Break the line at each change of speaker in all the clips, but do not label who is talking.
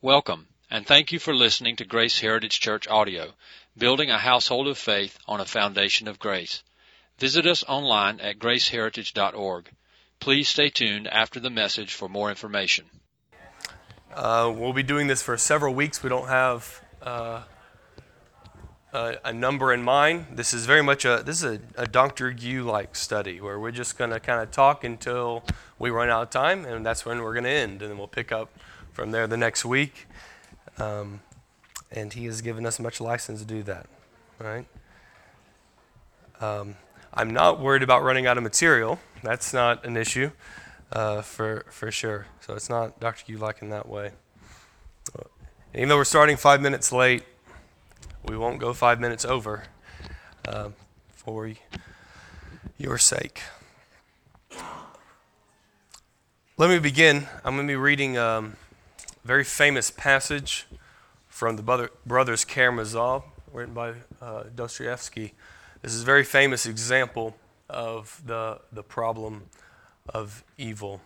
Welcome, and thank you for listening to Grace Heritage Church Audio, building a household of faith on a foundation of grace. Visit us online at graceheritage.org. Please stay tuned after the message for more information.
We'll be doing this for several weeks. We don't have a number in mind. This is very much a Dr. Gu-like study where we're just going to kind of talk until we run out of time, and that's when we're going to end, and then we'll pick up from there the next week. And he has given us much license to do that, right? I'm not worried about running out of material. That's not an issue for sure. So it's not Dr. Gu-like in that way. Even though we're starting 5 minutes late, we won't go 5 minutes over for your sake. Let me begin. I'm going to be reading a very famous passage from the Brothers Karamazov, written by Dostoevsky. This is a very famous example of the problem of evil.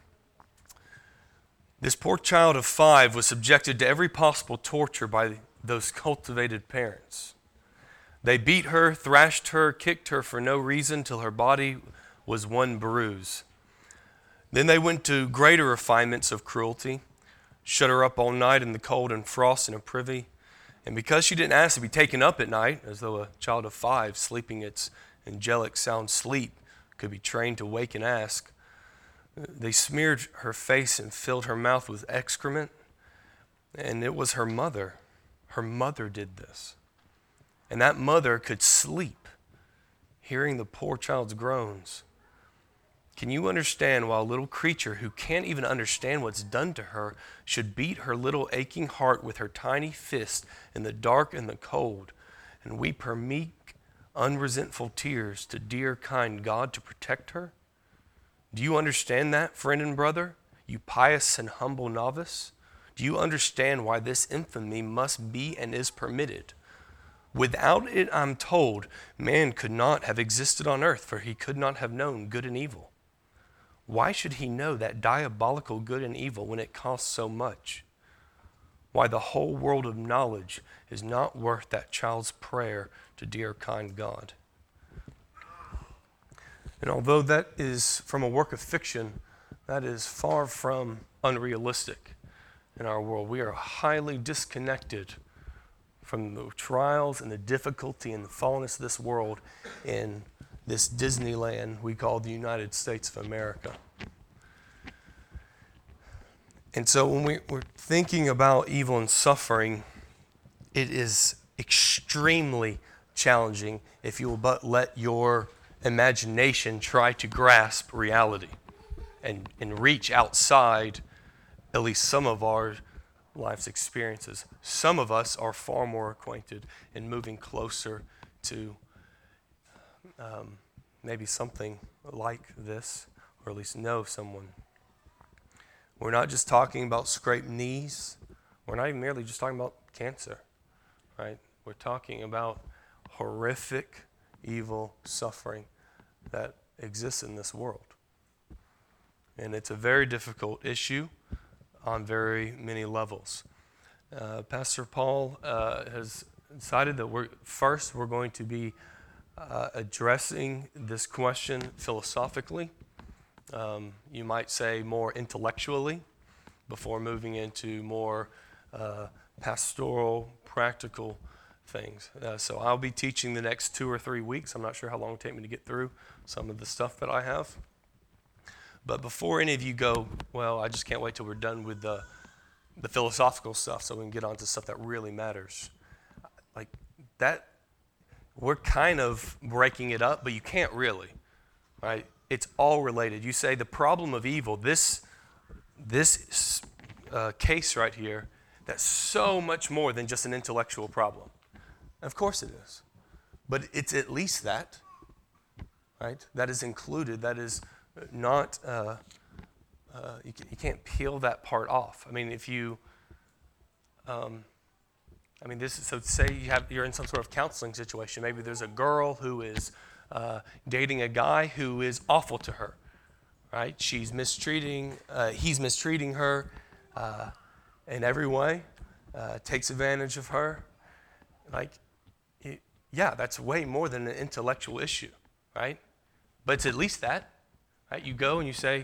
This poor child of 5 was subjected to every possible torture by those cultivated parents. They beat her, thrashed her, kicked her for no reason till her body was one bruise. Then they went to greater refinements of cruelty, shut her up all night in the cold and frost in a privy, and because she didn't ask to be taken up at night, as though a child of 5 sleeping its angelic sound sleep could be trained to wake and ask, they smeared her face and filled her mouth with excrement, and it was her mother. Her mother did this. And that mother could sleep, hearing the poor child's groans. Can you understand why a little creature who can't even understand what's done to her should beat her little aching heart with her tiny fist in the dark and the cold and weep her meek, unresentful tears to dear, kind God to protect her? Do you understand that, friend and brother, you pious and humble novice? Do you understand why this infamy must be and is permitted? Without it, I'm told, man could not have existed on earth, for he could not have known good and evil. Why should he know that diabolical good and evil when it costs so much? Why the whole world of knowledge is not worth that child's prayer to dear, kind God. And although that is from a work of fiction, that is far from unrealistic in our world. We are highly disconnected from the trials and the difficulty and the fallenness of this world in this Disneyland we call the United States of America. And so when we're thinking about evil and suffering, it is extremely challenging if you will but let your imagination try to grasp reality and reach outside at least some of our life's experiences. Some of us are far more acquainted in moving closer to maybe something like this, or at least know someone. We're not just talking about scraped knees. We're not even merely just talking about cancer, right? We're talking about horrific, evil suffering that exists in this world. And it's a very difficult issue on very many levels. Pastor Paul has decided that we're going to be addressing this question philosophically. You might say more intellectually before moving into more pastoral, practical things. So I'll be teaching the next 2 or 3 weeks. I'm not sure how long it'll take me to get through some of the stuff that I have. But before any of you go, well, I just can't wait till we're done with the philosophical stuff so we can get on to stuff that really matters. Like that, we're kind of breaking it up, but you can't really, right? It's all related. You say the problem of evil, this case right here, that's so much more than just an intellectual problem. Of course it is. But it's at least that, right? That is included. That is not, you can't peel that part off. I mean, if you, so say you're in some sort of counseling situation. Maybe there's a girl who is dating a guy who is awful to her, right? He's mistreating her, in every way, takes advantage of her. Yeah, that's way more than an intellectual issue, right? But it's at least that, right? You go and you say,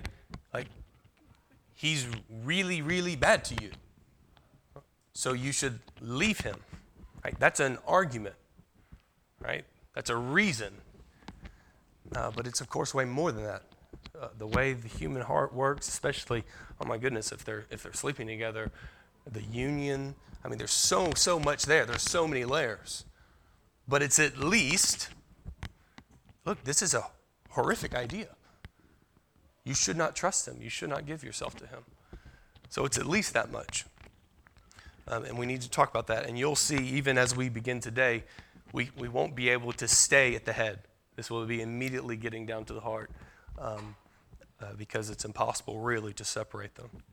he's really, really bad to you, so you should leave him, right? That's an argument, right? That's a reason. But it's, of course, way more than that. The way the human heart works, especially, oh my goodness, if they're sleeping together, the union, there's so much there. There's so many layers. But it's at least, look, this is a horrific idea. You should not trust him. You should not give yourself to him. So it's at least that much. And we need to talk about that. And you'll see, even as we begin today, we won't be able to stay at the head. This will be immediately getting down to the heart because it's impossible, really, to separate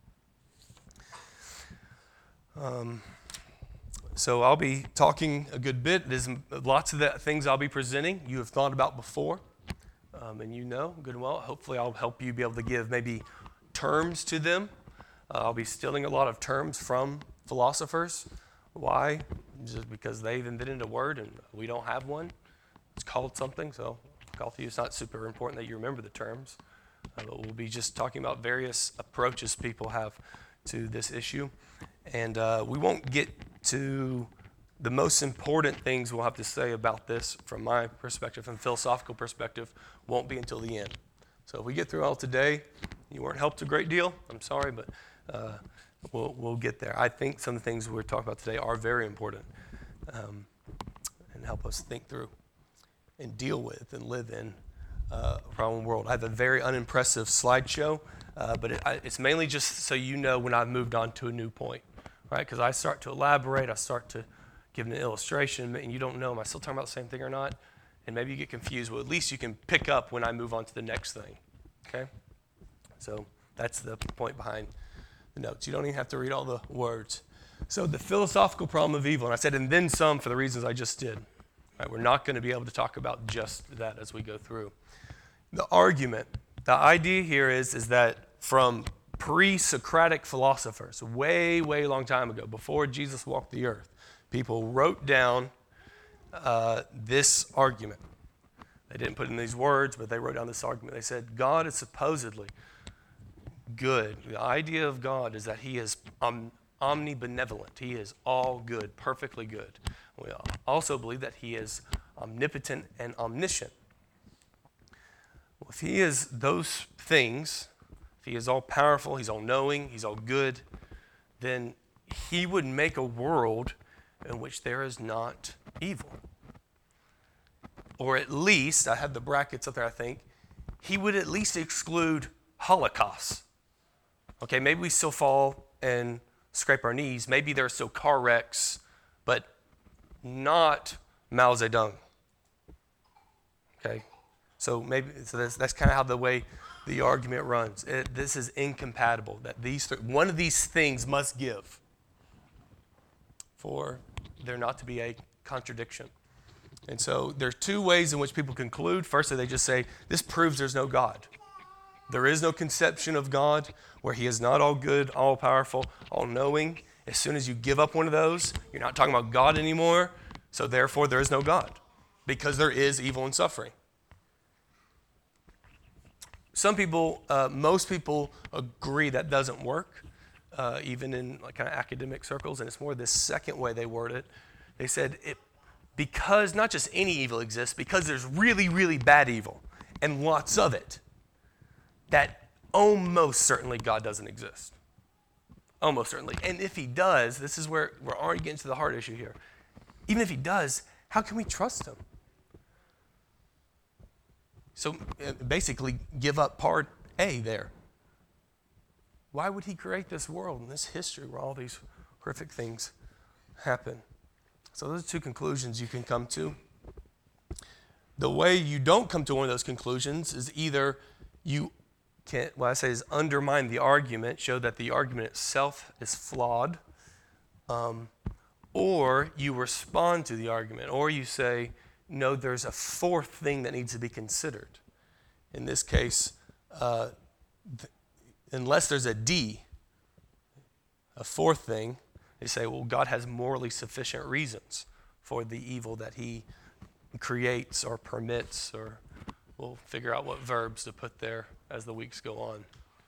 them. So I'll be talking a good bit. There's lots of the things I'll be presenting you have thought about before, and you know good and well. Hopefully I'll help you be able to give maybe terms to them. I'll be stealing a lot of terms from philosophers. Why? Just because they've invented a word and we don't have one. It's called something, so to you, it's not super important that you remember the terms. But we'll be just talking about various approaches people have to this issue. And we won't get to the most important things we'll have to say about this from my perspective, from philosophical perspective, won't be until the end. So if we get through all today, you weren't helped a great deal. I'm sorry, but we'll get there. I think some of the things we're talking about today are very important and help us think through and deal with and live in a problem world. I have a very unimpressive slideshow, but it's mainly just so you know when I've moved on to a new point, right? Because I start to elaborate, I start to give an illustration, and you don't know, am I still talking about the same thing or not? And maybe you get confused. Well, at least you can pick up when I move on to the next thing, okay? So that's the point behind the notes. You don't even have to read all the words. So the philosophical problem of evil, and I said, and then some for the reasons I just did. Right, we're not going to be able to talk about just that as we go through. The argument, the idea here is that from pre-Socratic philosophers, way, way long time ago, before Jesus walked the earth, people wrote down this argument. They didn't put it in these words, but they wrote down this argument. They said, God is supposedly good. The idea of God is that he is omnibenevolent. He is all good, perfectly good. We also believe that he is omnipotent and omniscient. Well, if he is those things, if he is all powerful, he's all knowing, he's all good, then he would make a world in which there is not evil. Or at least, I have the brackets up there, I think, he would at least exclude holocausts. Okay, maybe we still fall and scrape our knees. Maybe there are still car wrecks, but not Mao Zedong. Okay, so that's kind of how the way the argument runs. This is incompatible. That one of these things must give for there not to be a contradiction. And so there are two ways in which people conclude. Firstly, they just say, this proves there's no God. There is no conception of God where he is not all good, all powerful, all knowing. As soon as you give up one of those, you're not talking about God anymore. So therefore, there is no God because there is evil and suffering. Some people, most people agree that doesn't work, even in kind of academic circles. And it's more this second way they word it. They said because not just any evil exists, because there's really, really bad evil and lots of it, that almost certainly God doesn't exist. Almost certainly. And if he does, this is where we're already getting to the hard issue here. Even if he does, how can we trust him? So basically, give up part A there. Why would he create this world and this history where all these horrific things happen? So those are two conclusions you can come to. The way you don't come to one of those conclusions is either you can, what I say is undermine the argument, show that the argument itself is flawed, or you respond to the argument, or you say, no, there's a fourth thing that needs to be considered. In this case, unless there's a D, a fourth thing. They say, well, God has morally sufficient reasons for the evil that he creates or permits, or we'll figure out what verbs to put there as the weeks go on.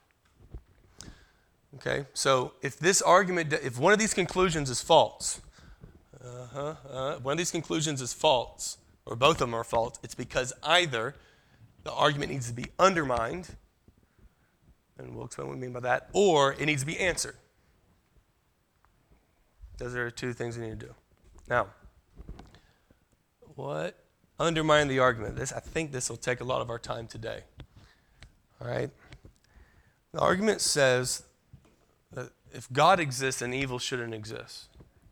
Okay, so if this argument, if one of these conclusions is false, one of these conclusions is false, or both of them are false, it's because either the argument needs to be undermined, and we'll explain what we mean by that, or it needs to be answered. Those are two things we need to do. Now, what undermine the argument? I think this will take a lot of our time today. All right? The argument says that if God exists, then evil shouldn't exist.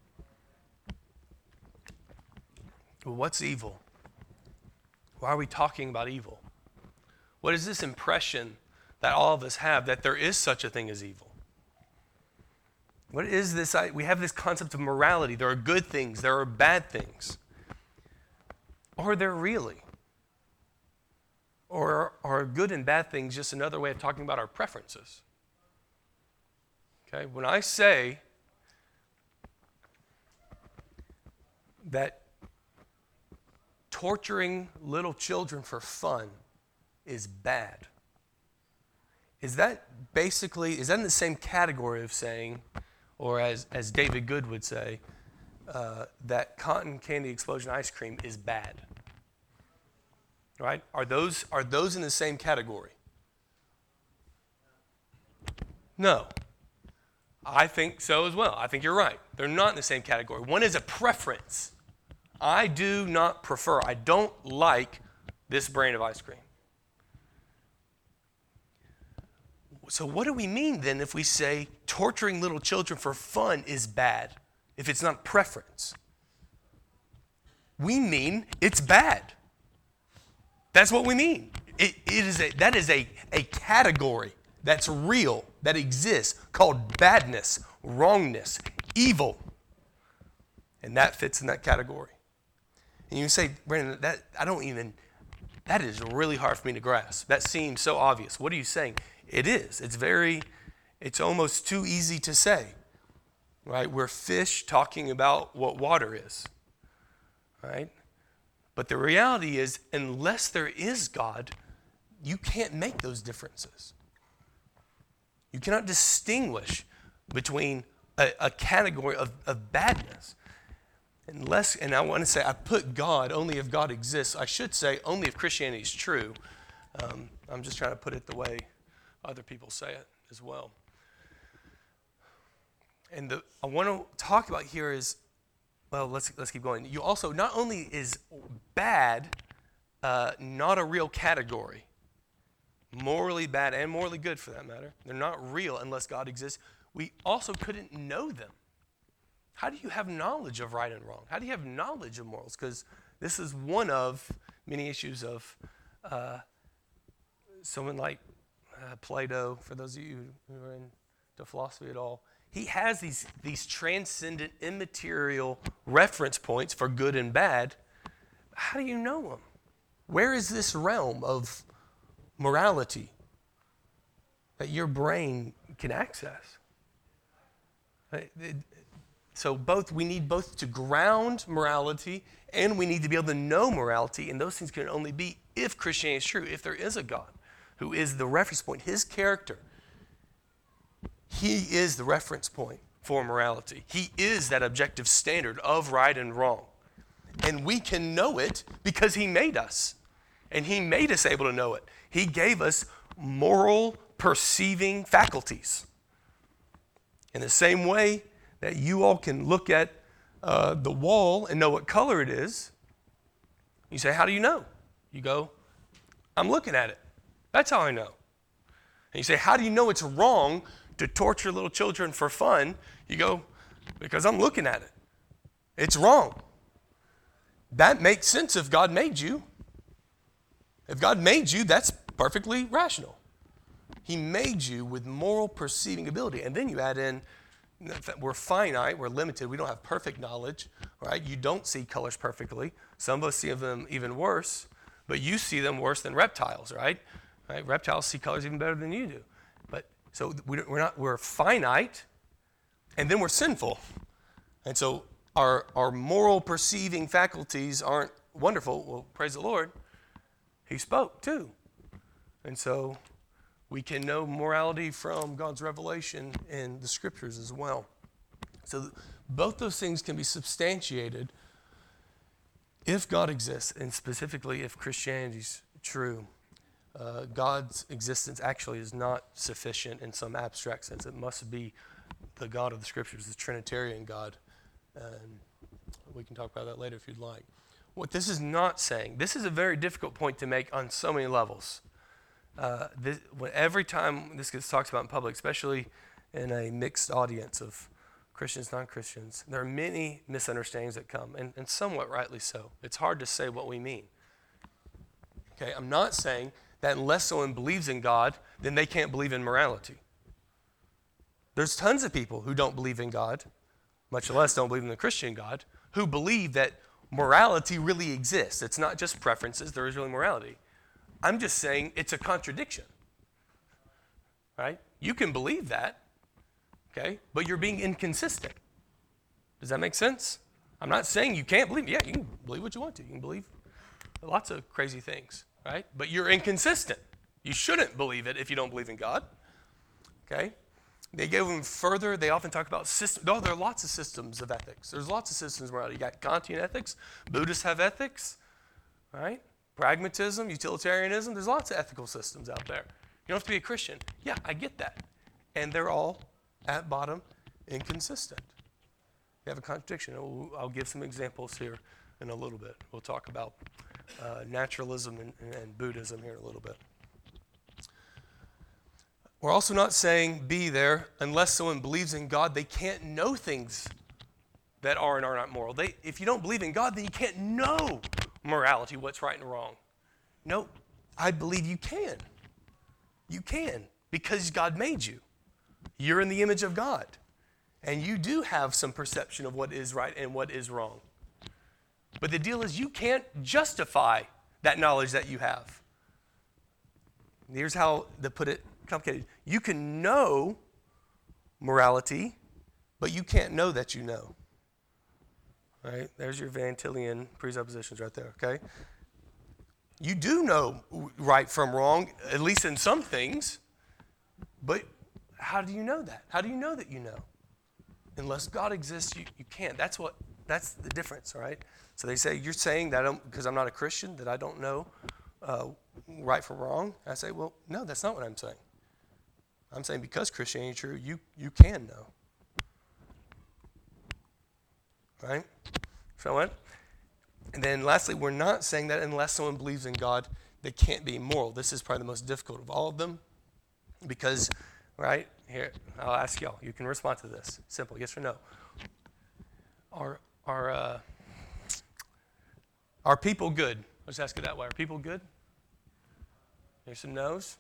Well, what's evil? Why are we talking about evil? What is this impression that all of us have that there is such a thing as evil? What is this? We have this concept of morality. There are good things. There are bad things. Are there really? Or are good and bad things just another way of talking about our preferences? Okay, when I say that torturing little children for fun is bad, is that in the same category of saying, or as David Good would say, that cotton candy explosion ice cream is bad? Right? Are those in the same category? No. I think so as well. I think you're right. They're not in the same category. One is a preference. I do not prefer, I don't like this brand of ice cream. So what do we mean then if we say torturing little children for fun is bad, if it's not preference? We mean it's bad. That's what we mean. That is a category that's real, that exists, called badness, wrongness, evil. And that fits in that category. And you say, Brandon, that is really hard for me to grasp. That seems so obvious. What are you saying? It is. It's almost too easy to say. Right? We're fish talking about what water is. Right? But the reality is, unless there is God, you can't make those differences. You cannot distinguish between a category of badness. And I want to say, I put God, only if God exists. I should say, only if Christianity is true. I'm just trying to put it the way other people say it as well. And I want to talk about here is, well, let's keep going. You also, not only is bad not a real category, morally bad and morally good for that matter, they're not real unless God exists, we also couldn't know them. How do you have knowledge of right and wrong? How do you have knowledge of morals? Because this is one of many issues of someone like Plato, for those of you who are into philosophy at all. He has these transcendent, immaterial reference points for good and bad. How do you know them? Where is this realm of morality that your brain can access? So we need both to ground morality and we need to be able to know morality, and those things can only be if Christianity is true, if there is a God who is the reference point, his character. He is the reference point for morality. He is that objective standard of right and wrong. And we can know it because he made us. And he made us able to know it. He gave us moral perceiving faculties. In the same way that you all can look at the wall and know what color it is, you say, how do you know? You go, I'm looking at it. That's how I know. And you say, how do you know it's wrong to torture little children for fun? You go, because I'm looking at it. It's wrong. That makes sense if God made you. If God made you, that's perfectly rational. He made you with moral perceiving ability. And then you add in, we're finite, we're limited, we don't have perfect knowledge, right? You don't see colors perfectly. Some of us see them even worse, but you see them worse than reptiles, right? Reptiles see colors even better than you do. But so we're finite, And then we're sinful. And so our moral perceiving faculties aren't wonderful. Well, praise the Lord. He spoke too. And so we can know morality from God's revelation in the scriptures as well. So both those things can be substantiated if God exists, and specifically if Christianity's true. God's existence actually is not sufficient in some abstract sense. It must be the God of the scriptures, the Trinitarian God. And we can talk about that later if you'd like. What this is not saying, this is a very difficult point to make on so many levels. Every time this gets talked about in public, especially in a mixed audience of Christians, non-Christians, there are many misunderstandings that come, and somewhat rightly so. It's hard to say what we mean. Okay, I'm not saying that unless someone believes in God, then they can't believe in morality. There's tons of people who don't believe in God, much less don't believe in the Christian God, who believe that morality really exists. It's not just preferences, there is really morality. I'm just saying it's a contradiction, right? You can believe that, okay, but you're being inconsistent. Does that make sense? I'm not saying you can't believe. Yeah, you can believe what you want to. You can believe lots of crazy things, right? But you're inconsistent. You shouldn't believe it if you don't believe in God, okay? They go even further. They often talk about systems. Oh, there are lots of systems of ethics. There's lots of systems of morality. You got Kantian ethics. Buddhists have ethics, right? Pragmatism, utilitarianism. There's lots of ethical systems out there. You don't have to be a Christian. Yeah, I get that. And they're all, at bottom, inconsistent. You have a contradiction. I'll give some examples here in a little bit. We'll talk about naturalism and Buddhism here in a little bit. We're also not saying be there unless someone believes in God, they can't know things that are and are not moral. If you don't believe in God, then you can't know morality, what's right and wrong. No, I believe you can. You can, because God made you. You're in the image of God. And you do have some perception of what is right and what is wrong. But the deal is you can't justify that knowledge that you have. Here's how to put it complicated. You can know morality, but you can't know that you know. Right? There's your Van Tillian presuppositions right there, okay? You do know right from wrong, at least in some things, but how do you know that? How do you know that you know? Unless God exists, you can't. That's the difference, all right? So they say, you're saying that because I'm not a Christian, that I don't know right from wrong? I say, well, no, that's not what I'm saying. I'm saying because Christianity is true, you can know. Right? So what? And then lastly, we're not saying that unless someone believes in God, they can't be immoral. This is probably the most difficult of all of them because, right, here, I'll ask y'all. You can respond to this. Simple, yes or no. Are people good? Let's ask it that way. Are people good? There's some no's.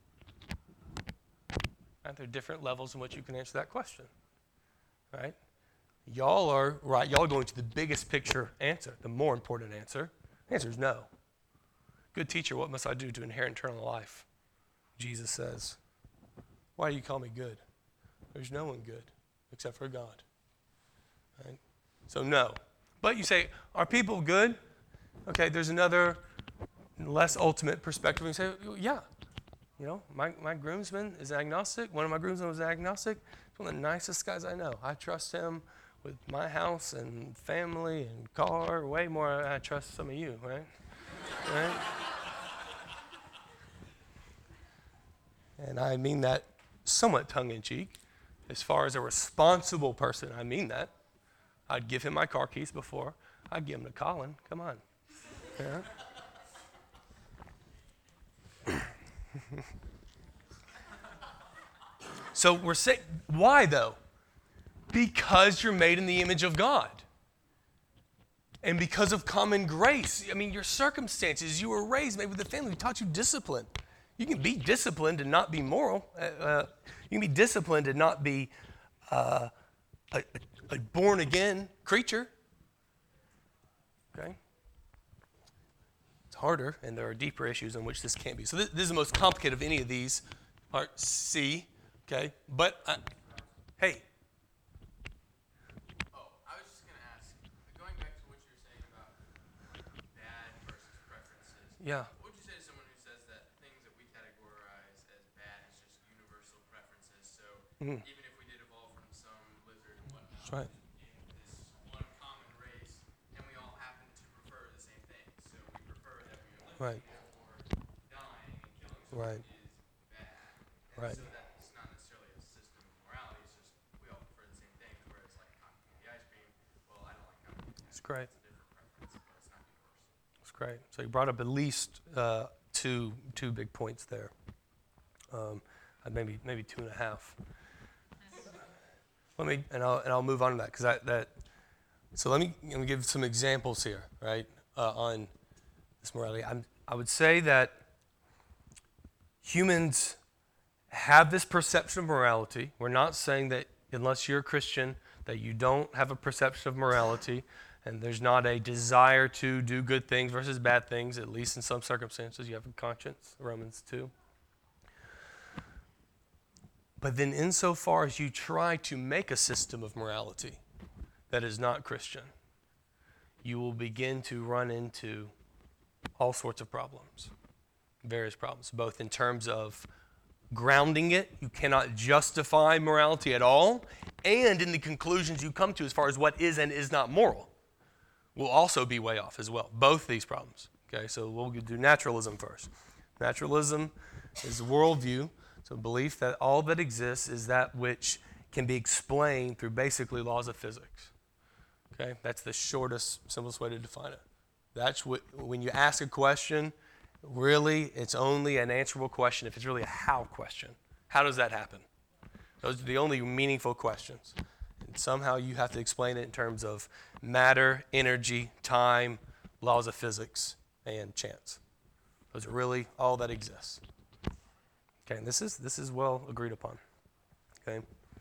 Right? There are different levels in which you can answer that question. Right? Y'all are right. Y'all are going to the biggest picture answer, the more important answer. The answer is no. Good teacher, what must I do to inherit eternal life? Jesus says. Why do you call me good? There's no one good except for God. Right? So no. But you say, are people good? Okay, there's another less ultimate perspective. You say, yeah. You know, my groomsman is agnostic. One of my groomsmen was agnostic. He's one of the nicest guys I know. I trust him with my house and family and car way more than I trust some of you, right? Right? And I mean that somewhat tongue-in-cheek. As far as a responsible person, I mean that. I'd give him my car keys before I'd give them to Colin. Come on. Yeah. So we're saying, why though? Because you're made in the image of God. And because of common grace. I mean, your circumstances, you were raised maybe with a family who taught you discipline. You can be disciplined and not be moral. You can be disciplined and not be a born-again creature. Okay? It's harder, and there are deeper issues in which this can't be. So this is the most complicated of any of these. Part C, okay? But, hey, Yeah.
What would you say to someone who says that things that we categorize as bad is just universal preferences? So even if we did evolve from some lizard and whatnot,
That's right.
in this one common race, and we all happen to prefer the same things. So we prefer that we are living,
Right.
therefore dying and killing someone
Right.
is bad. And
Right.
so that's not necessarily a system of morality. It's just we all prefer the same things. Whereas like cotton candy ice cream, well, I don't like cotton candy ice
That's
cream.
great.
It's a different preference, but it's not universal.
That's great. So you brought up at least two big points there. Maybe 2.5. I'll move on to that because So let me give some examples here, right, on this morality. I would say that humans have this perception of morality. We're not saying that unless you're a Christian that you don't have a perception of morality and there's not a desire to do good things versus bad things, at least in some circumstances. You have a conscience, Romans 2. But then insofar as you try to make a system of morality that is not Christian, you will begin to run into all sorts of problems, various problems, both in terms of grounding it. You cannot justify morality at all, and in the conclusions you come to as far as what is and is not moral will also be way off as well. Both these problems. Okay, so we'll do naturalism first. Naturalism is a worldview, so belief that all that exists is that which can be explained through basically laws of physics. Okay, that's the shortest, simplest way to define it. That's what, when you ask a question, really it's only an answerable question if it's really a how question. How does that happen? Those are the only meaningful questions. And somehow you have to explain it in terms of matter, energy, time, laws of physics, and chance. Those are really all that exists. Okay, and this is well agreed upon. Okay.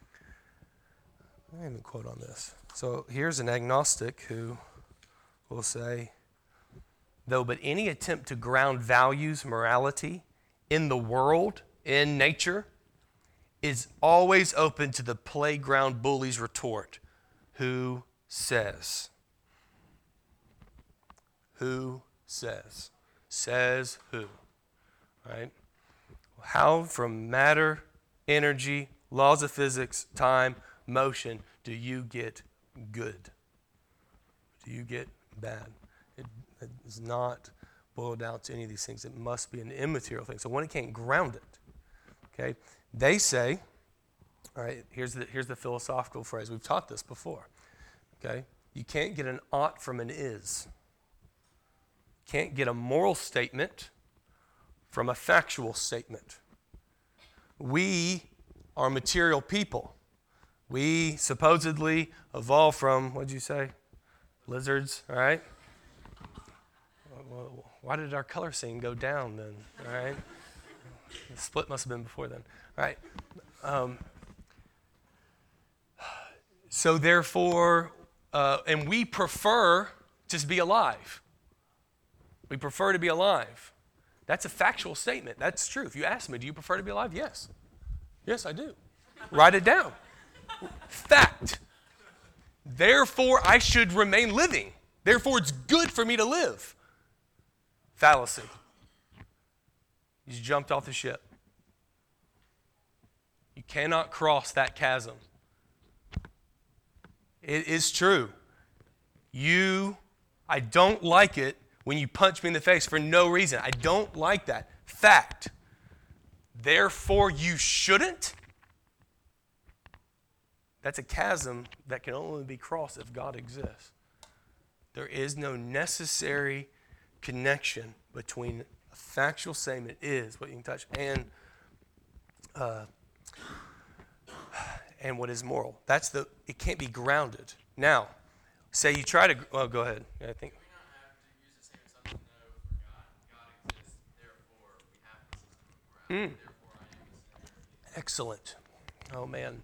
I have a quote on this. So here's an agnostic who will say, though but any attempt to ground values, morality, in the world, in nature, is always open to the playground bully's retort. Who says? Who says? Says who? Right? How from matter, energy, laws of physics, time, motion, do you get good? Do you get bad? It is not boiled down to any of these things. It must be an immaterial thing. So one can't ground it. Okay? They say, all right, here's the philosophical phrase. We've taught this before. Okay? You can't get an ought from an is. Can't get a moral statement from a factual statement. We are material people. We supposedly evolved from, what'd you say? Lizards, all right? Well, why did our color scene go down then, all right? The split must have been before then, all right? So therefore, and we prefer to be alive. We prefer to be alive. That's a factual statement. That's true. If you ask me, do you prefer to be alive? Yes. Yes, I do. Write it down. Fact. Therefore, I should remain living. Therefore, it's good for me to live. Fallacy. You jumped off the ship. You cannot cross that chasm. It is true. I don't like it when you punch me in the face for no reason. I don't like that. Fact. Therefore, you shouldn't. That's a chasm that can only be crossed if God exists. There is no necessary connection between a factual statement is what you can touch and what is moral. It can't be grounded. Now, say you try to. Well, go ahead. I think.
We don't have to use the same assumption though for God. God exists, therefore we have the system of morality. Therefore I am a sinner.
Excellent. Oh man.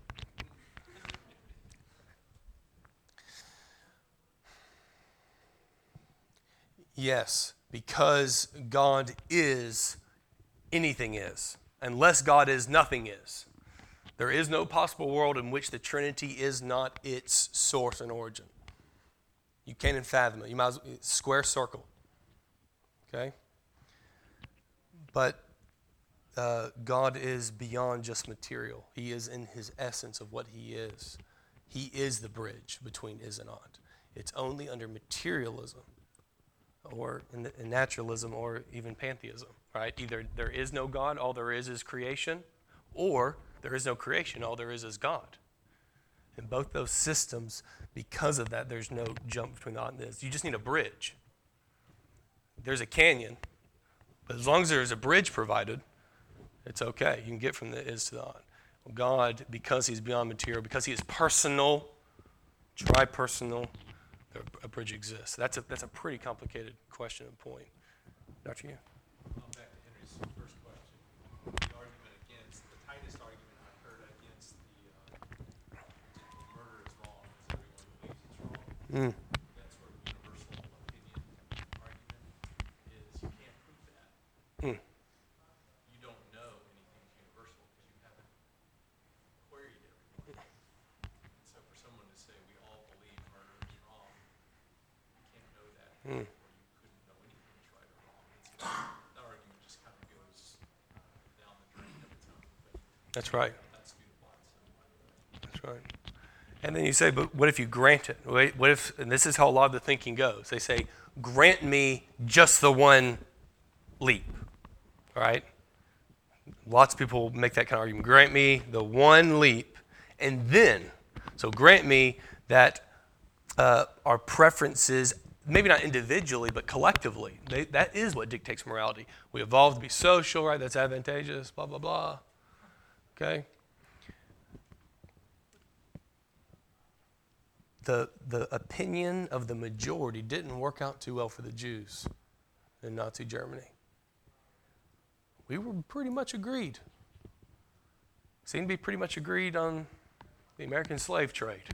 Yes, because God is, anything is. Unless God is, nothing is. There is no possible world in which the Trinity is not its source and origin. You can't even fathom it. You might as well, square circle. Okay? But God is beyond just material. He is in his essence of what he is. He is the bridge between is and ought. It's only under materialism or in naturalism or even pantheism, right? Either there is no God, all there is creation, or there is no creation, all there is God. In both those systems, because of that, there's no jump between the ought and is. You just need a bridge. There's a canyon, but as long as there's a bridge provided, it's okay. You can get from the is to the ought. God, because he's beyond material, because he is personal, tri-personal, a bridge exists. That's a pretty complicated question and point. Dr. Yu?
Back to Henry's first question. The argument against, the tightest argument I've heard against the murder is wrong is everyone believes it's wrong. That sort of universal opinion argument is you can't prove that. You don't know anything's universal because you haven't queried everyone. And so for someone to say we all believe murder is wrong, you can't know that. Or you couldn't know anything is right or wrong. The argument just kind of goes down the drain of its own.
That's right.
That's due to blind sight.
That's right. And then you say, but what if you grant it? What if, and this is how a lot of the thinking goes. They say, grant me just the one leap, right? Lots of people make that kind of argument. Grant me the one leap, and then, so grant me that our preferences, maybe not individually, but collectively, that is what dictates morality. We evolved to be social, right? That's advantageous, blah, blah, blah. Okay? The opinion of the majority didn't work out too well for the Jews in Nazi Germany. We were pretty much agreed. Seemed to be pretty much agreed on the American slave trade.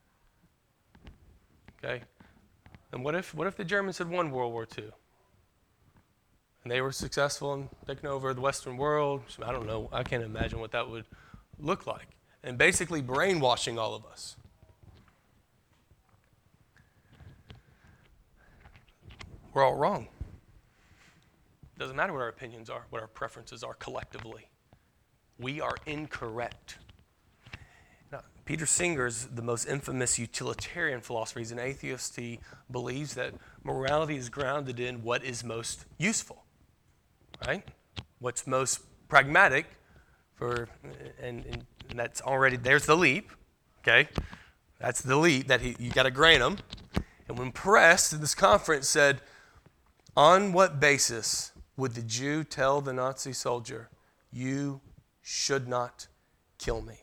Okay? And what if the Germans had won World War II? And they were successful in taking over the Western world? I don't know. I can't imagine what that would look like. And basically brainwashing all of us. We're all wrong. Doesn't matter what our opinions are, what our preferences are collectively. We are incorrect. Now, Peter Singer is the most infamous utilitarian philosopher. He's an atheist. He believes that morality is grounded in what is most useful, right? What's most pragmatic and that's already, there's the leap, okay? That's the leap that you got to grant him. And when pressed in this conference said, on what basis would the Jew tell the Nazi soldier, you should not kill me?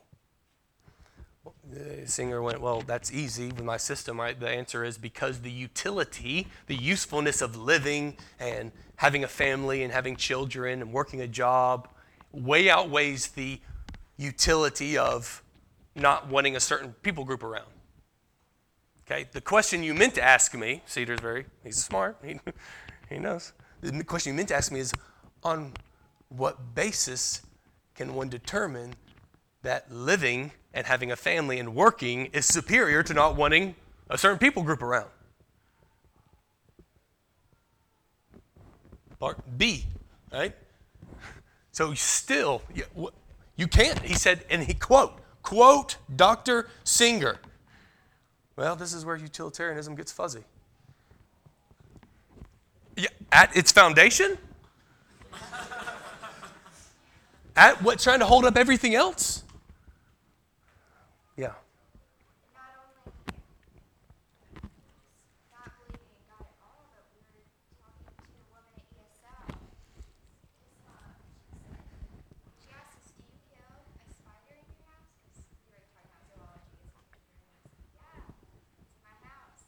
The Singer went, well, that's easy with my system, right? The answer is because the utility, the usefulness of living and having a family and having children and working a job way outweighs the utility of not wanting a certain people group around. Okay, the question you meant to ask me, he's smart, he knows. The question you meant to ask me is, on what basis can one determine that living and having a family and working is superior to not wanting a certain people group around? Part B, right? So still, you can't. He said, and he quote Dr. Singer. Well, this is where utilitarianism gets fuzzy. Yeah, at its foundation? At what, trying to hold up everything else? Yeah.
Not only not believing in God at all, but we were talking to a woman at ESL. She asked us, do you kill a spider in your house? Because we were talking about zoology. Yeah, it's in my house.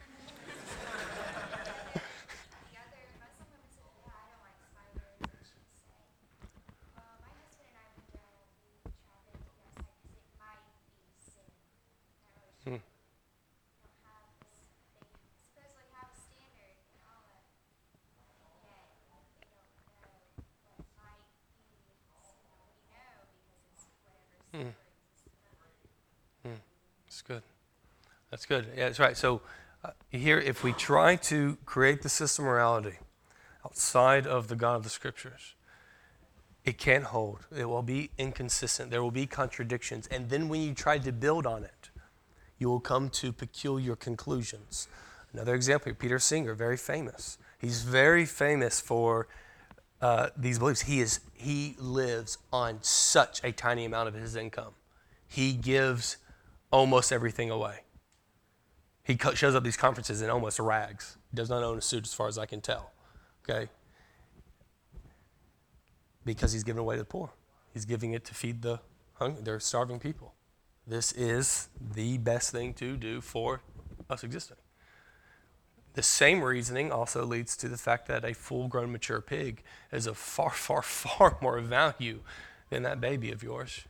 The other Muslim woman said, yeah, I don't like spiders. And she would say, well, my husband and I went down and we trapped it to the outside because it might be sin. And I was don't have this, they supposedly have a standard and all that, yet they don't know what might be sin. Nobody know because it's whatever sin brings.
That's good. That's good. Yeah, that's right. So here, if we try to create the system of morality outside of the God of the Scriptures, It can't hold. It will be inconsistent. There will be contradictions. And then when you try to build on it, you will come to peculiar conclusions. Another example, Peter Singer, very famous. He's very famous for these beliefs. He lives on such a tiny amount of his income. He gives almost everything away. He shows up at these conferences in almost rags. He does not own a suit as far as I can tell. Okay? Because he's giving away to the poor. He's giving it to feed the hungry. They're starving people. This is the best thing to do for us existing. The same reasoning also leads to the fact that a full-grown mature pig is of far, far, far more value than that baby of yours.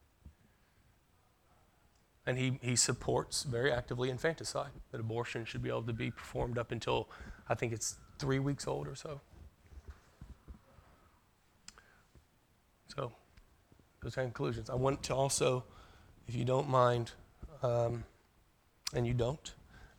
And he supports very actively infanticide, that abortion should be able to be performed up until, I think it's 3 weeks old or so. So, those are conclusions. I want to also, if you don't mind, and you don't,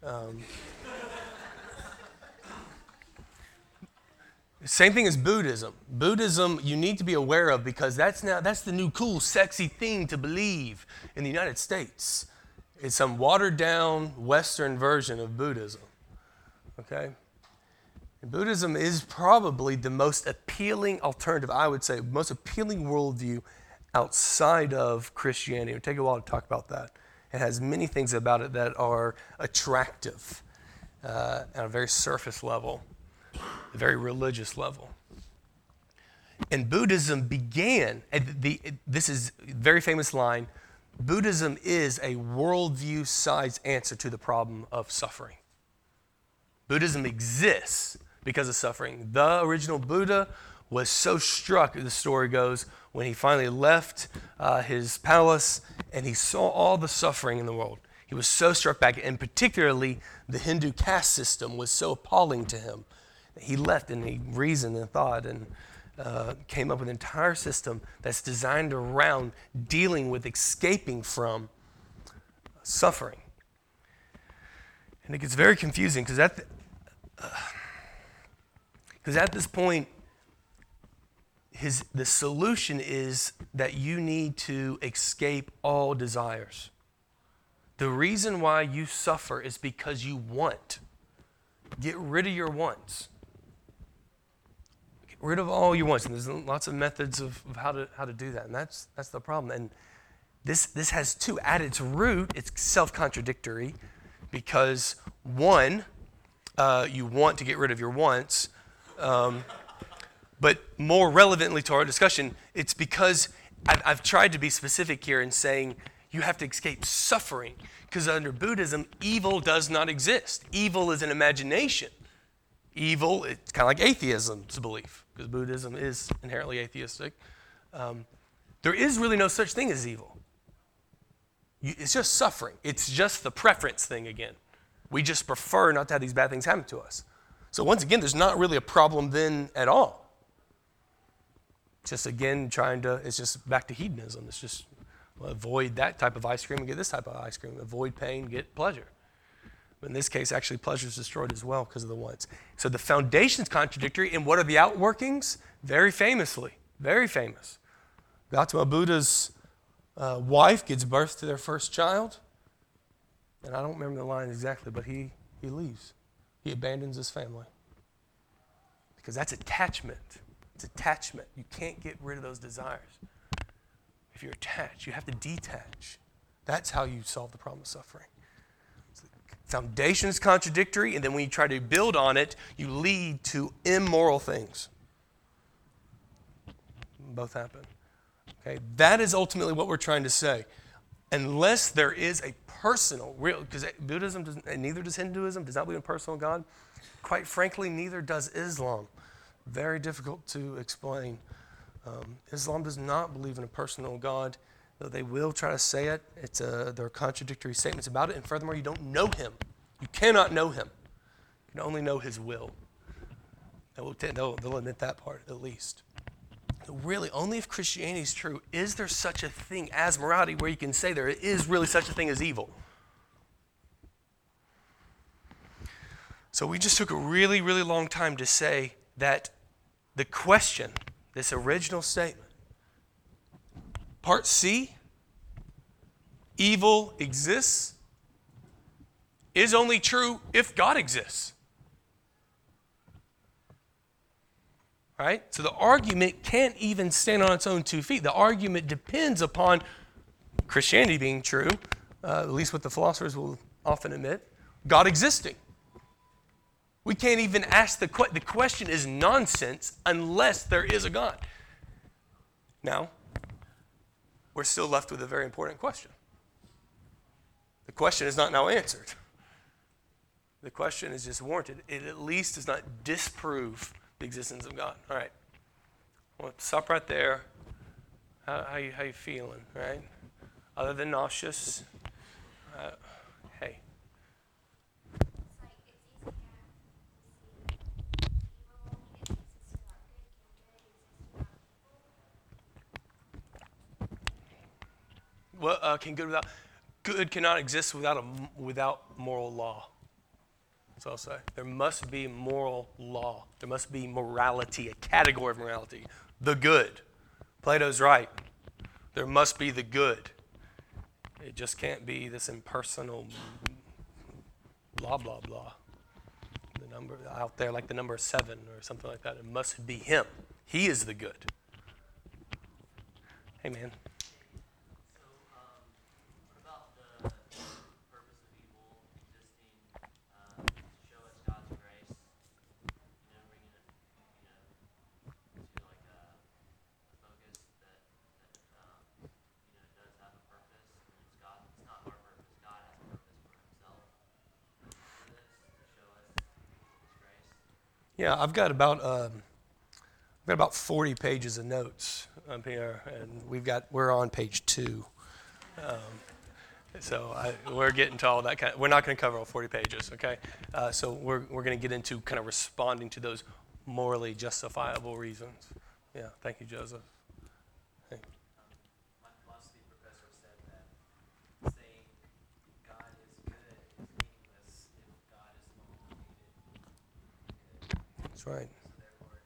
same thing as Buddhism. Buddhism, you need to be aware of because that's the new cool, sexy thing to believe in the United States. It's some watered-down Western version of Buddhism. Okay? And Buddhism is probably the most appealing alternative, I would say, most appealing worldview outside of Christianity. It'll take a while to talk about that. It has many things about it that are attractive at a very surface level, a very religious level. And Buddhism began, this is a very famous line, Buddhism is a worldview-sized answer to the problem of suffering. Buddhism exists because of suffering. The original Buddha was so struck, the story goes, when he finally left his palace and he saw all the suffering in the world. He was so struck back, and particularly the Hindu caste system was so appalling to him. He left and he reasoned and thought and came up with an entire system that's designed around dealing with escaping from suffering. And it gets very confusing because at this point, the solution is that you need to escape all desires. The reason why you suffer is because you want. Get rid of your wants. Get rid of all your wants. And there's lots of methods of how to do that. And that's the problem. And this has two. At its root, it's self-contradictory because one, you want to get rid of your wants. But more relevantly to our discussion, it's because I've tried to be specific here in saying you have to escape suffering. Because under Buddhism, evil does not exist. Evil is an imagination. Evil, it's kind of like atheism's belief, because Buddhism is inherently atheistic. There is really no such thing as evil. It's just suffering. It's just the preference thing again. We just prefer not to have these bad things happen to us. So once again, there's not really a problem then at all. Just again, it's just back to hedonism. It's just avoid that type of ice cream and get this type of ice cream. Avoid pain, get pleasure. But in this case, actually, pleasure is destroyed as well because of the wants. So the foundation's contradictory. And what are the outworkings? Very famously, very famous. Gautama Buddha's wife gives birth to their first child. And I don't remember the line exactly, but he leaves. He abandons his family. Because that's attachment. It's attachment. You can't get rid of those desires. If you're attached, you have to detach. That's how you solve the problem of suffering. So the foundation is contradictory, and then when you try to build on it, you lead to immoral things. Both happen. Okay, that is ultimately what we're trying to say. Unless there is a personal, real, because Buddhism doesn't, and neither does Hinduism, does not believe in personal God. Quite frankly, neither does Islam. Very difficult to explain. Islam does not believe in a personal God, though they will try to say it. There are contradictory statements about it, and furthermore, you don't know him. You cannot know him. You can only know his will. They'll admit that part, at least. Really, only if Christianity is true, is there such a thing as morality where you can say there is really such a thing as evil. So we just took a really, really long time to say that the question, this original statement, Part C, evil exists, is only true if God exists. Right? So the argument can't even stand on its own 2 feet. The argument depends upon Christianity being true, at least what the philosophers will often admit, God existing. We can't even ask the question is nonsense unless there is a God. Now, we're still left with a very important question. The question is not now answered. The question is just warranted. It at least does not disprove the existence of God. All right. Well, stop right there. How you feeling, right? Other than nauseous, hey.
It's like it's easy now to see evil only exists without good. Can good exist without evil?
Good cannot exist without moral law. So I'll say there must be moral law. There must be morality, a category of morality. The good. Plato's right. There must be the good. It just can't be this impersonal blah, blah, blah. The number out there, like the number 7 or something like that. It must be him. He is the good. Hey, man.
What about the purpose of evil existing to show us God's grace? Bringing it, to like a focus that it does have a purpose, and it's God. It's not our purpose. God has a purpose for Himself. For this to show us His grace.
Yeah, I've got about 40 pages of notes up here, and we're on page 2. We're getting to all that kind. We're not going to cover all 40 pages, okay? So we're going to get into kind of responding to those morally justifiable reasons. Yeah, thank you, Joseph. Hey.
My philosophy professor said that saying God is good is meaningless if God is the one who created good.
That's right.
So therefore,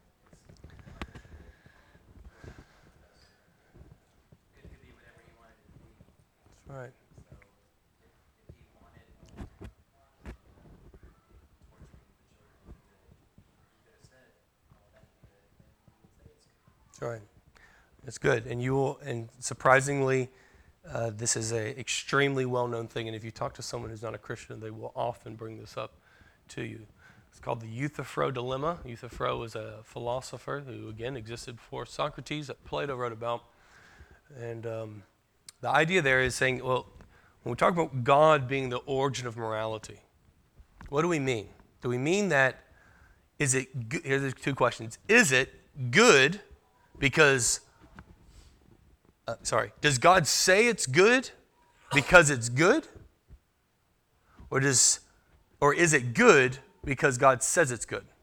it could be whatever he wanted it to be.
That's right.
So if he wanted torturing the children, he could have said, "Oh, that's good," and he would say it's good.
That's right. It's good. And surprisingly, this is an extremely well-known thing. And if you talk to someone who's not a Christian, they will often bring this up to you. It's called the Euthyphro dilemma. Euthyphro was a philosopher who, again, existed before Socrates that Plato wrote about. And the idea there is saying, well, when we talk about God being the origin of morality, what do we mean? Do we mean that, here's the 2 questions. Is it good because, does God say it's good because it's good? Or is it good because God says it's good?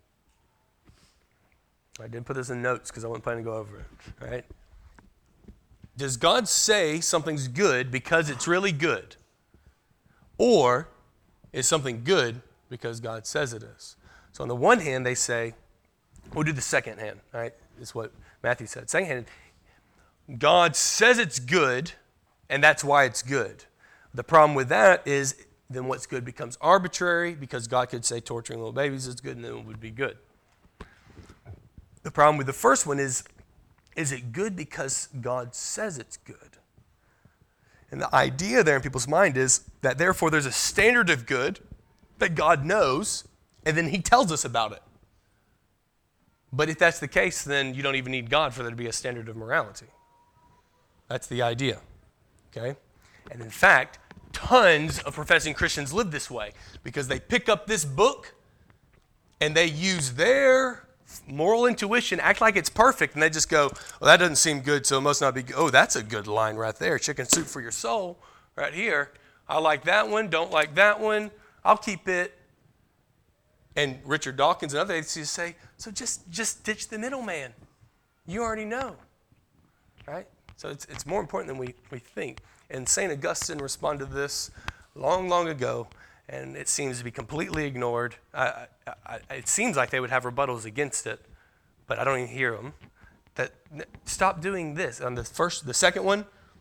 I didn't put this in notes because I wasn't planning to go over it, right? Does God say something's good because it's really good? Or is something good because God says it is? So on the one hand, they say, we'll do the second hand, right? Is what Matthew said. Second hand, God says it's good, and that's why it's good. The problem with that is then what's good becomes arbitrary because God could say torturing little babies is good and then it would be good. The problem with the first one is it good because God says it's good? And the idea there in people's mind is that therefore there's a standard of good that God knows, and then He tells us about it. But if that's the case, then you don't even need God for there to be a standard of morality. That's the idea, okay? And in fact, tons of professing Christians live this way because they pick up this book and they use their moral intuition, act like it's perfect, and they just go, well, that doesn't seem good, so it must not be good. Oh, that's a good line right there. Chicken soup for your soul right here. I like that one, don't like that one. I'll keep it. And Richard Dawkins and others just say, so just ditch the middleman. You already know, right? So it's more important than we think. And St. Augustine responded to this long, long ago, and it seems to be completely ignored. It seems like they would have rebuttals against it, but I don't even hear them. Stop doing this. On the second one,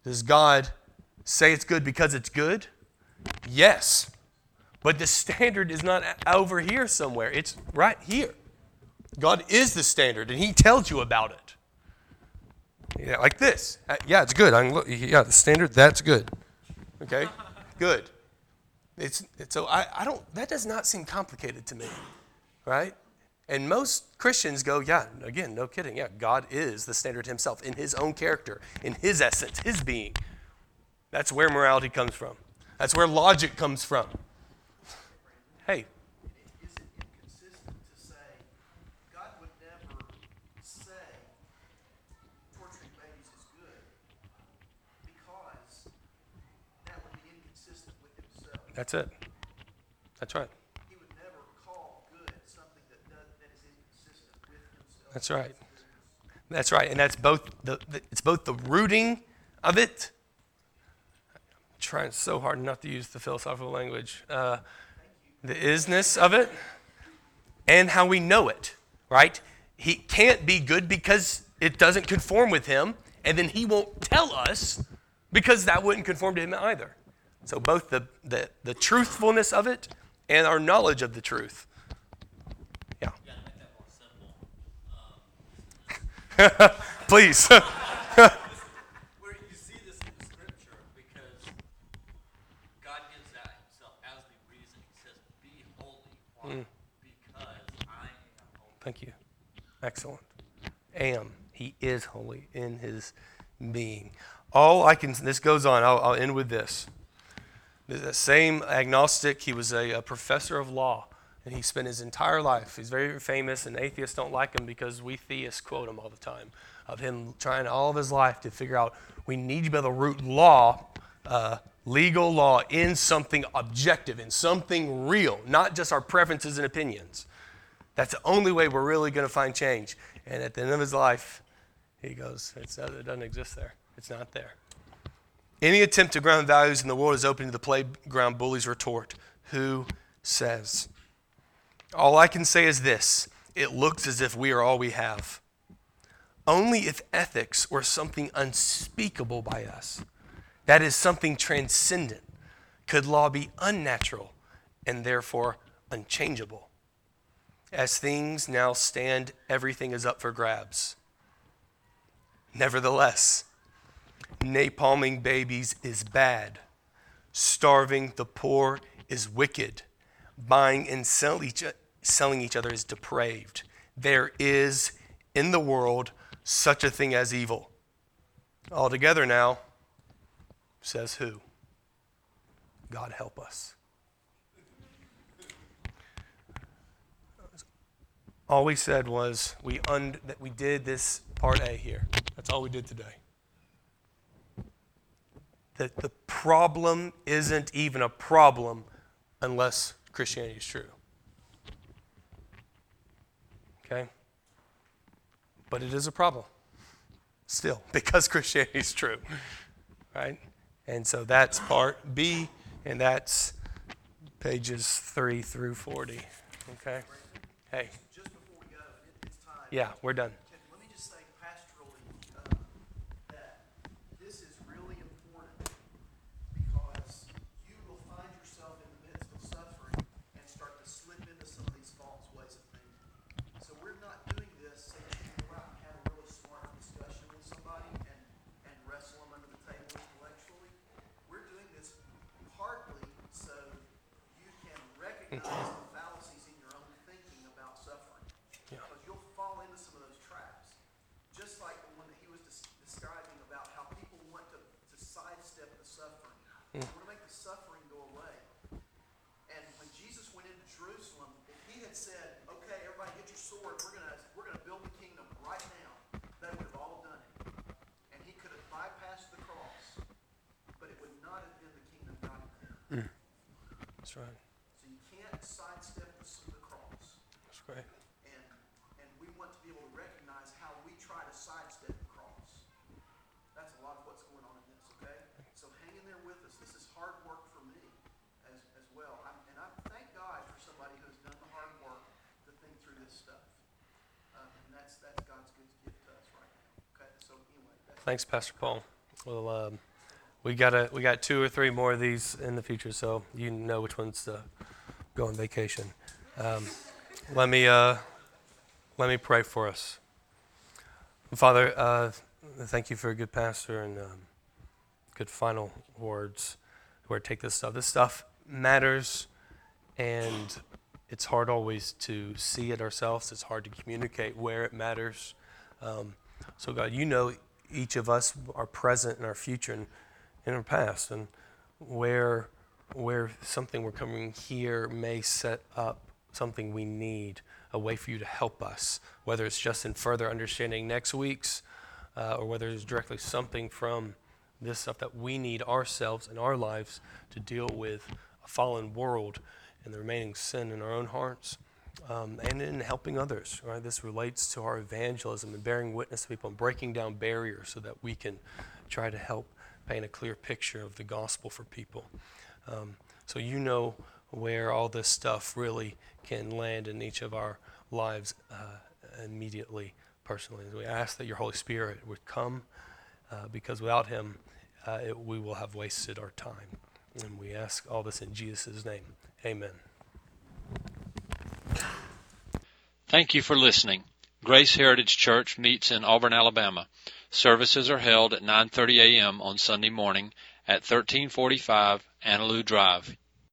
Does God say it's good because it's good? Yes. But the standard is not over here somewhere. It's right here. God is the standard, and he tells you about it. Yeah, like this. Yeah, it's good. I can look. Yeah, the standard, that's good. Okay? Good. It's so I don't, that does not seem complicated to me. Right? And most Christians go, yeah, again, no kidding. Yeah, God is the standard himself in his own character, in his essence, his being. That's where morality comes from. That's where logic comes from. Hey.
Is it inconsistent to say God would never say torturing babies is good because that would be inconsistent with himself?
That's it. That's right.
He would never call good something that is inconsistent with himself.
That's right. That's right. And that's both it's both the rooting of it. I'm trying so hard not to use the philosophical language. The isness of it, and how we know it, right? He can't be good because it doesn't conform with him, and then he won't tell us because that wouldn't conform to him either. So both the truthfulness of it and our knowledge of the truth. Yeah.
You gotta make that more simple.
Please.
Where you see this in the scripture because God gives that himself as the reason. He says, "Be holy." Why? Because I am holy.
Thank you. Excellent. He is holy in his being. This goes on. I'll end with this. The same agnostic, he was a professor of law, and he spent his entire life, he's very famous, and atheists don't like him because we theists quote him all the time, of him trying all of his life to figure out, we need to be able to root law, legal law, in something objective, in something real, not just our preferences and opinions. That's the only way we're really going to find change. And at the end of his life, he goes, it doesn't exist there. It's not there. Any attempt to ground values in the world is open to the playground bully's retort. Who says? All I can say is this. It looks as if we are all we have. Only if ethics were something unspeakable by us, that is something transcendent, could law be unnatural and therefore unchangeable. As things now stand, everything is up for grabs. Nevertheless, napalming babies is bad. Starving the poor is wicked. Buying and selling each other is depraved. There is in the world such a thing as evil. Altogether now, says who? God help us. All we said was that we did this part A here. That's all we did today. That the problem isn't even a problem unless Christianity is true. Okay? But it is a problem still because Christianity is true. Right? And so that's part B, and that's pages 3 through 40. Okay? Hey.
Just before we go, it's time.
Yeah, we're done.
Let me just say pastorally that this is really important because you will find yourself in the midst of suffering and start to slip into some of these false ways of thinking. So we're not doing this so that you can go out and have a really smart discussion with somebody and wrestle them under the table intellectually. We're doing this partly so you can recognize the fallacies in your own thinking about suffering. Because you'll fall into some of those traps. Just like the one that he was describing about how people want to sidestep the suffering. They want to make the suffering go away. And when Jesus went into Jerusalem, if he had said, okay, everybody get your sword, we're gonna build the kingdom right now, they would have all done it. And he could have bypassed the cross, but it would not have been the kingdom God intended.
That's right.
So you can't sidestep the cross.
That's right.
And we want to be able to recognize how we try to sidestep the cross. That's a lot of what's going on in this, okay? So hang in there with us. This is hard work for me as well. And I thank God for somebody who has done the hard work to think through this stuff. And that's God's good gift to us right now. Okay? So anyway.
Thanks, Pastor Paul. Well, We got 2 or 3 more of these in the future, so you know which ones to go on vacation. Let me pray for us. Father, thank you for a good pastor and good final words where to take this stuff. This stuff matters, and it's hard always to see it ourselves. It's hard to communicate where it matters. So God, you know each of us are present in our future and in our past, and where something we're coming here may set up something we need, a way for you to help us, whether it's just in further understanding next week's, or whether it's directly something from this stuff that we need ourselves in our lives to deal with a fallen world and the remaining sin in our own hearts, and in helping others. Right, this relates to our evangelism and bearing witness to people and breaking down barriers so that we can try to help paint a clear picture of the gospel for people. So you know where all this stuff really can land in each of our lives immediately, personally. We ask that your Holy Spirit would come, because without him, we will have wasted our time. And we ask all this in Jesus' name. Amen.
Thank you for listening. Grace Heritage Church meets in Auburn, Alabama. Services are held at 9:30 a.m. on Sunday morning at 1345 Annaloo Drive,